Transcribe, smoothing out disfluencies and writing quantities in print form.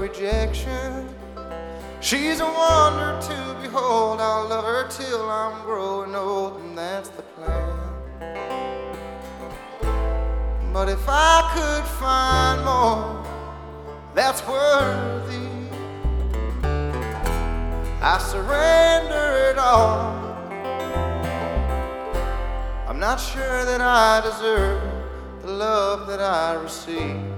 rejection. She's a wonder to behold. I'll love her till I'm growing old, and that's the plan. But if I could find more that's worthy, I surrender it all. I'm not sure that I deserve the love that I receive.